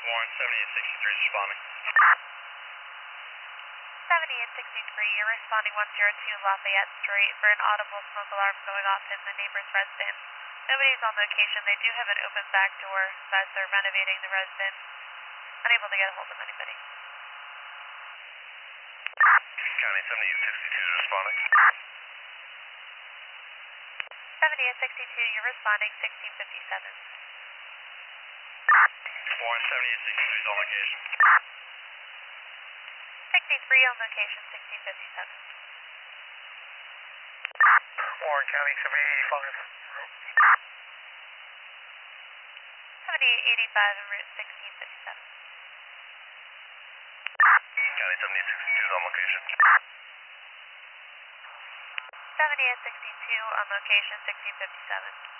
Warren, 7863 is responding. 7863, you're responding 102 Lafayette Street for an audible smoke alarm going off in the neighbor's residence. Nobody's on location. They do have an open back door as they're renovating the residence. Unable to get a hold of anybody. County 7862 is responding. 7862, you're responding 1657. Warren, 7863 is on location. 63 on location, 1657. Warren County 7885. 7885 en route 1657. County 7862 is on location. 7862 on location, 1657.